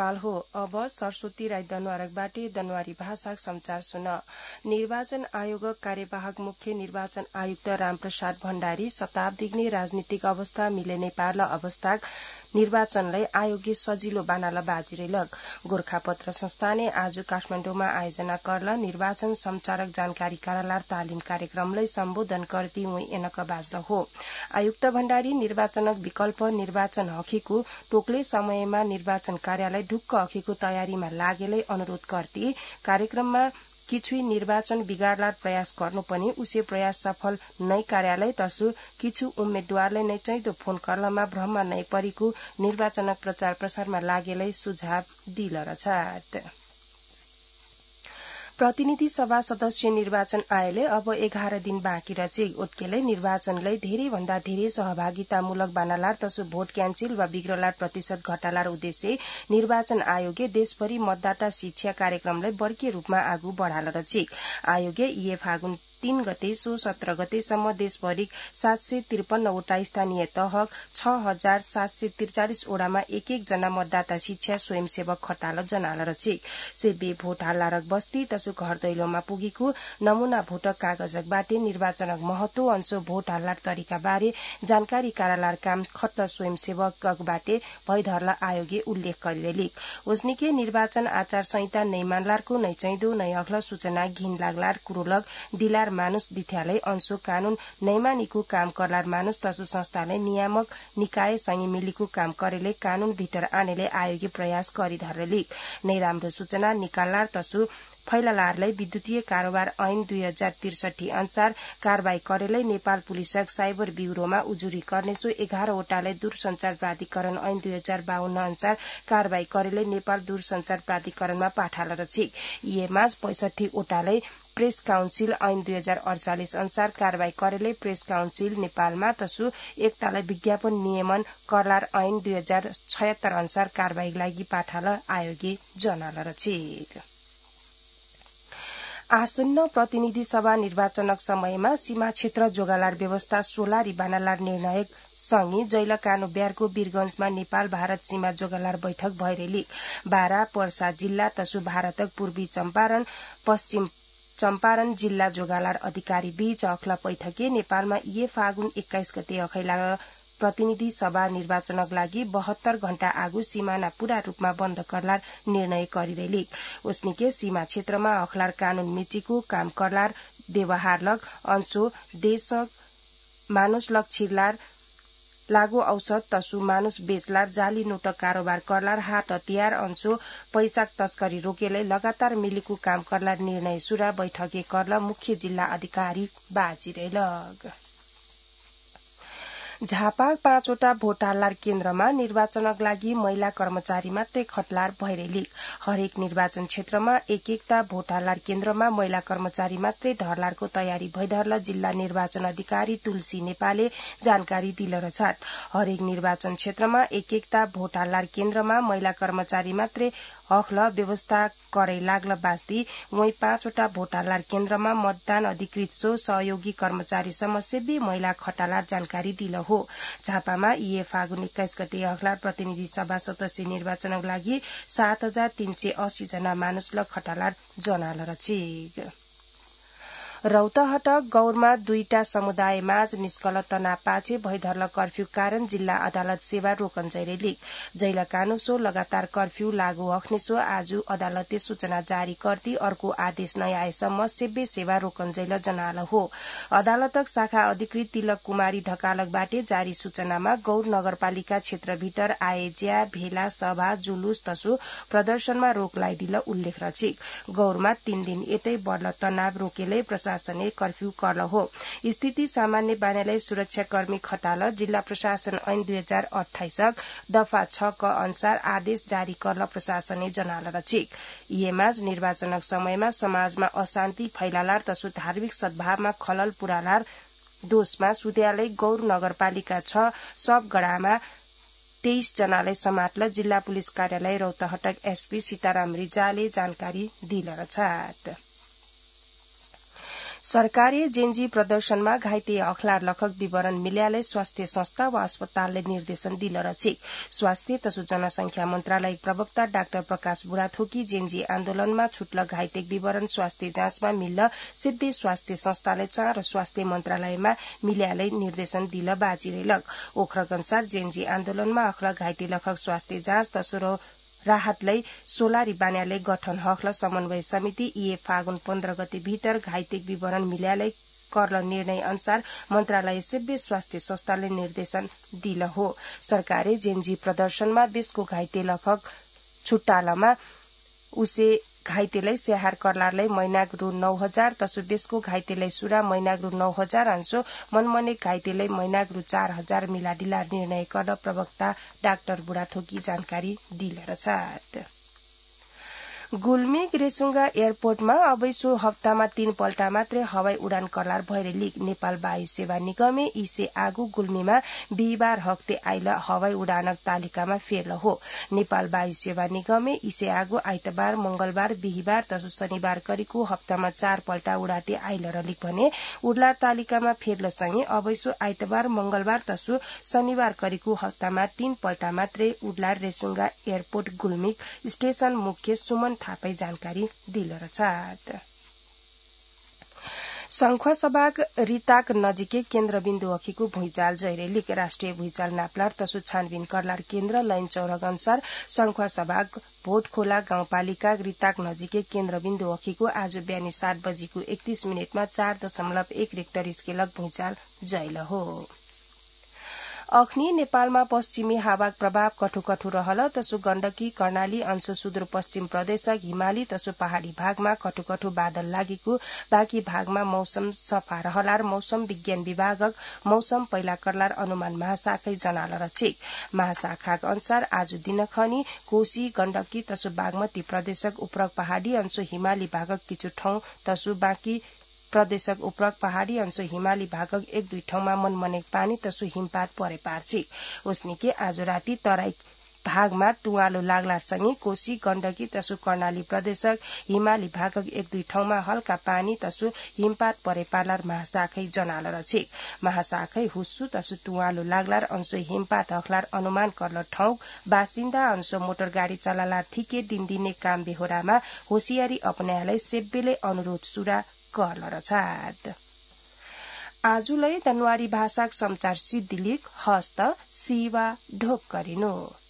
नेपाल हो। अब सरस्वती राई दनवारकबाटे दनवारी भाषा समाचार सुन। निर्वाचन आयोग कार्यवाहक मुख्य निर्वाचन आयुक्त रामप्रसाद भण्डारी शताब्दीग्ने राजनीतिक अवस्था मिले नेपाल अवस्था निर्वाचनलाई आयोगले सजिलो बनाल बाजिरेलक गोर्खापत्र संस्थाने आज काठमाण्डुमा आयोजना करल निर्वाचन संचारक जानकारी कार्यालय तालिम कार्यक्रमलाई सम्बोधन गर्दै एनक बाजल हो। आयुक्त भण्डारी निर्वाचनक विकल्प निर्वाचन हकीको टोकले समयमा निर्वाचन कार्यालय ढुक्क हकीको तयारीमा लागेलै अनुरोध गर्दै कार्यक्रममा किछु निर्वाचन बिगाड्ला प्रयास गर्नु पनि उसे प्रयास सफल नै कार्यालय तसु किछु उम्मेद्वारले नै चाहिँदो फोन करलमा भ्रममा नै परेको निर्वाचन प्रचार प्रसारमा लागेलै सुझाव दिल रछात। प्रतिनिधि सभा सदस्य निर्वाचन आयोगले अब 11 दिन बाँकी रचे ओत्केले निर्वाचनलाई धेरै भन्दा धेरै सहभागितामूलक बनालार तसो भोट क्यान्सिल वा बिग्रलार प्रतिशत घटालार उद्देश्य निर्वाचन आयोगले देशभरि मतदाता शिक्षा कार्यक्रमलाई बर्के रूपमा आगू बढ़ाल रचे। आयोगले यी फागुन 3 गते सो 17 गतेसम्म देशभरि 753 वटा स्थानीय तहक 6743 ओडामा एक जना मतदाता शिक्षा स्वयंसेवक खटाल जनाल रचे। सेबे भोट हाल्लारक बस्ती तसु घर दैलोमा पुगेको नमूना भोटक कागजक बाटे निर्वाचनक महत्व अंशो भोट हाल्लार तरिका बारे जानकारी कार्यालय काम खट्ट स्वयंसेवक बाटे भइधरला आयोगले उल्लेख गरिरेली ओस्निके निर्वाचन आचार संहिता नै मानलारको नै चाहिँदो नै अग्ल सूचना घिन लाग्लार कुरोलग दिलार मानुष दिथ्यालय अंशो कानून नैमानीको काम करलार मानुष तसु संस्थाले नियामक निकाय सँगै मिलीको काम करेले कानून भित्र आनेले आयोगी प्रयास गरिधरेली नै राम्रो सूचना निकाल्लार तसु फैलालारलाई विद्युतीय कारोबार ऐन 2063 अनुसार कारबाही करेलै नेपाल पुलिसक साइबर ब्यूरोमा उजुरी गर्नेसो 11 वटालाई दूरसञ्चार प्राधिकरण ऐन 2052 अनुसार कारबाही करेलै नेपाल दूरसञ्चार प्राधिकरणमा पाठाल रचे। यीमा 65 वटालाई प्रेस काउन्सिल ऐन 2048 अनुसार कारबाही करेलै प्रेस काउन्सिल नेपालमा तसु एकतालाई विज्ञापन नियमन करलार ऐन 2076 अनुसार कारबाही लागि पाठाल आयोगी जनाल रचे। आसन्न प्रतिनिधि सभा निर्वाचनक समयमा सीमा क्षेत्र जोगालार व्यवस्था सोलारी बनालार निर्णय सँगै जैल कानो ब्यारको वीरगंजमा नेपाल भारत सीमा जोगालार बैठक भइरेली बारा पर्सा जिल्ला तसु भारतक पूर्वी चम्पारण पश्चिम चम्पारण जिल्ला जोगालार अधिकारी बीच अखला बैठके नेपालमा ये फागुन 21 गते अखैला प्रतिनिधि सभा निर्वाचनक लागि 72 घण्टा आगु सीमाना पूरा रूपमा बन्द करलार निर्णय गरिरेली ओस्निके सीमा क्षेत्रमा अखलार कानून मिचिको काम करलार व्यवहार लग अंशो देशक मानुष लग छिरलार लागू औषध तसु मानुष बेचलार जाली नोट कारोबार करलार हात हतियार अंशो पैसा तस्करी रोकेले लगातार मिलीको काम करलार निर्णय सुरा बैठके करल मुख्य जिल्ला अधिकारी बाजिरेलग। झापा 5 वटा भोट हाल्लार केन्द्रमा निर्वाचनक लागि महिला कर्मचारी मात्रै खटलार भइरेली हरेक निर्वाचन क्षेत्रमा एक-एकता भोट हाल्लार केन्द्रमा महिला कर्मचारी मात्रै धरलारको तयारी भइधरल जिल्ला निर्वाचन अधिकारी तुलसी नेपालले जानकारी दिल रछात। हरेक निर्वाचन क्षेत्रमा एक-एकता भोट हाल्लार केन्द्रमा महिला कर्मचारी मात्रै हखल व्यवस्था करै लाग्ल बास्ती वही 5 वटा भोट हाल्लार केन्द्रमा मतदान अधिकृत सो सहयोगी कर्मचारी समस्यबी महिला खटालार जानकारी दिल हो। झापामा यी फागुन 21 गते अखलार प्रतिनिधि सभा सदस्य निर्वाचनक लागि 7380 जना मानुषल खटालार जनाल रचे। रौतहट गौरमा 2टा समुदाय माझ निष्कल तनाव पाछे भइधरल कर्फ्यू कारण जिल्ला अदालत सेवा रोकन जैरेली जैल कानुसो लगातार कर्फ्यू लागू हक्नेसो आज अदालते सूचना जारी गर्दै अर्को आदेश नै आएसम्म सेब्बे सेवा रोकन जैल जनाल हो। अदालतक शाखा अधिकृत तिलक कुमारी ढकालक बाटे जारी सूचनामा गौर नगरपालिका क्षेत्रभित्र आए ज्या भेला सभा जुलुस तसो प्रदर्शनमा रोक लगाइदिल उल्लेख रचे। गौरमा 3 दिन यतै बढ्ल तनाव रोकेले प्रशासनले कर्फ्यू करल हो। स्थिति सामान्य बनाएलाई सुरक्षाकर्मी खटाल जिल्ला प्रशासन ऐन 2028 दफा 6 क अनुसार आदेश जारी करल प्रशासनले जनाल रचे। येमाज निर्वाचनक समयमा समाजमा अशान्ति फैलालार तसो धार्मिक सद्भावमा खलल पुरालार दोषमा सुध्यालय गौर नगरपालिका 6 सब गडामा 23 जनालाई समातल जिल्ला पुलिस कार्यालय रौतहटक एसपी सीताराम रिजालले जानकारी दिल रछात। सरकारी जेन्जी प्रदर्शनमा घाइते अखलार लखक विवरण मिल्याले स्वास्थ्य संस्था वा अस्पतालले निर्देशन दिल रछिक स्वास्थ्य तसु जनसंख्या मन्त्रालय प्रवक्ता डाक्टर प्रकाश बुढाथोकी जेन्जी आन्दोलनमा छुट्ल घाइते विवरण स्वास्थ्य जाँचमा मिल्ल सिद्धि स्वास्थ्य संस्थाले चार स्वास्थ्य मन्त्रालयमा मिल्याले निर्देशन दिल बाजिरेलक ओखरक अनुसार जेन्जी आन्दोलनमा अखला घाइते लखक स्वास्थ्य जाँच तसुरो राहतलाई सोलारी बान्याले गठन हकल समन्वय समिति फागुन 15 गते भीतर घाइते विवरण मिल्याले कर्ल निर्णय अनुसार मन्त्रालय सेव्य स्वास्थ्य संस्थाले निर्देशन दिल हो सरकारले जेन्जी प्रदर्शनमा बेसको घाइते लखक छुट्टालमा उसे घाइतेलाई स्याहार कर्लारलाई मैनाग रु 9000 तसु बेसको घाइतेलाई सुरा मैनाग रु 9000 अंशो मनमने घाइतेलाई मैनाग रु 4000 मिलादिला निर्णय गर्न प्रवक्ता डाक्टर बुढाथोकी जानकारी दिलेरछ गुल्मी रेसुङ्गा एयरपोर्टमा अबैसो हप्तामा 3 पल्ट मात्रै हवाई उडान कर्लार भएर लिग नेपाल वायु सेवा निगमे इसे आगु गुल्मीमा बिहिबार हप्ते आइल हवाई उडानक तालिकामा फेर्ल हो नेपाल वायु सेवा निगमे इसे आगु आइतबार मंगलबार बिहिबार तसु शनिबार करिको हप्तामा 4 पल्ट उडाते आइल रलिक भने उडलार तालिकामा फेर्ल सँगै अबैसो आइतबार मंगलबार तसु शनिबार करिको हप्तामा 3 पल्ट मात्रै उडलार रेसुङ्गा एयरपोर्ट गुल्मीक स्टेशन मुख्य सुमन थापै जानकारी दिलरछ संखुवा सभाग रिताक नजिकै केन्द्रबिन्दु अखिको भुइँचाल जैरेलिक राष्ट्रिय भुइँचाल नाप्लार तसु छानबिन कर्लार केन्द्र लाइन चौरग अनुसार संखुवा सभाग भोटखोला गाउँपालिका रिताक नजिकै केन्द्रबिन्दु अखिको आज बिहानी 7 बजीको 31 मिनेटमा 4.1 रिक्टर स्केलक भुइँचाल जैल हो अख्नी नेपालमा पश्चिमी हावाक प्रभाव कठुकठु रहल तसु गण्डकी कर्णाली अंशु सुदूरपश्चिम प्रदेशक हिमाली तसु पहाड़ी भागमा कठुकठु बादल लागेको बाँकी भागमा मौसम सफा रहलार मौसम विज्ञान विभागक मौसम पहिला कर्लार अनुमान महाशाखै जनाल रछिक महाशाखाक अनुसार आज दिनखनी कोशी गण्डकी तसु बागमती प्रदेशक उपरक पहाड़ी अंशु हिमाली भागक किछु ठाउँ तसु बाँकी प्रदेशक उपरक पहाड़ी अंश हिमाली भागक 1-2 ठाउँमा मनमने पानी तसु हिमपात परे पार्छिक उसनिके आज राति तराई भागमा टुवालो लाग्लारसँगै कोशी गण्डकी तसु कर्णाली प्रदेशक हिमाली भागक 1-2 ठाउँमा हल्का पानी तसु हिमपात परे पार्लार महाशाखै जनाल रछिक महाशाखै हुस्सु तसु टुवालो लाग्लार अंश हिमपात अखलार अनुमान कर्ल ठाउँ बासिन्दा अंश मोटर गाड़ी चलालार ठिके दिनदिने काम बेहोरामा होशियारी अपनायालाई सेब्बेले अनुरोध सुरा कर्लरछाद आजुलाई दनवारी भाषाक समाचार सिद्धिलिक हस्त सिवा ढोक गरिनु